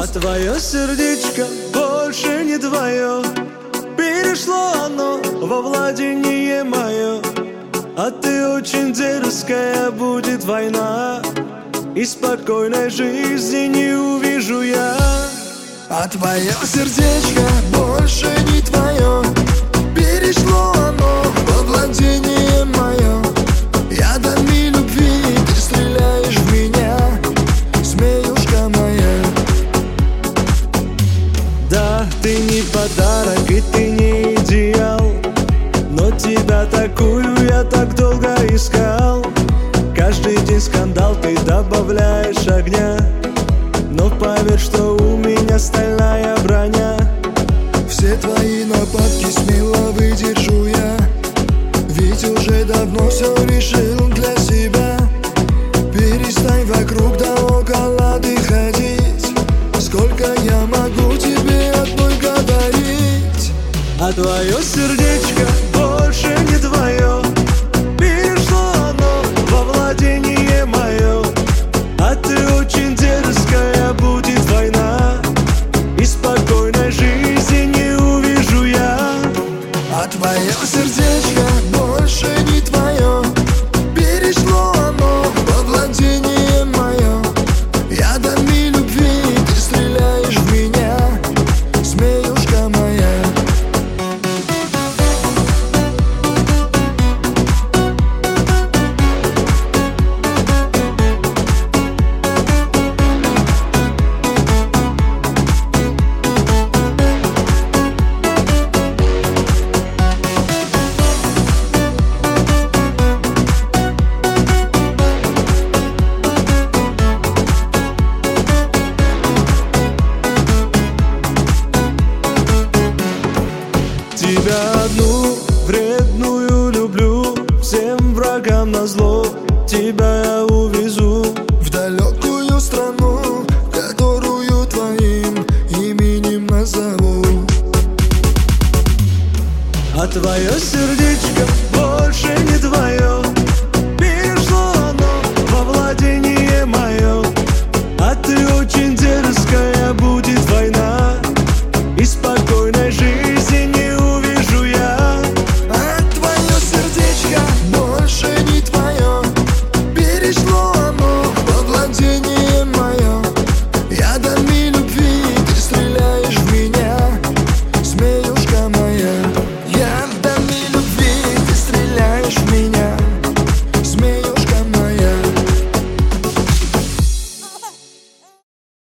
А твое сердечко больше не твое, перешло оно во владение мое. А ты очень дерзкая, будет война, и спокойной жизни не увижу я. А твое сердечко больше не твое, перешло оно во владение мое. Ядами любви ты стреляешь в меня, змеюшка моя. Да, ты не подарок и ты не идеал, но тебя такую я так долго искал. Каждый день скандал, ты добавляешь огня, но поверь, что у меня стальная броня. Все твои нападки смело выдержу я, ведь уже давно все решил для себя. Перестань вокруг да около ты ходить, сколько я могу тебе одной говорить. А твое сердечко больше не твое, перешло оно во владение мое. А ты очень дерзкая, будет война, и спокойной жизни не увижу я. А твое сердечко больше не твое, перешло оно во владение мое. Ядами любви ты стреляешь в меня, змеюшка моя. Тебя одну вредную люблю, всем врагам назло тебя я увезу В далекую страну, которую твоим именем назову. А твое сердечко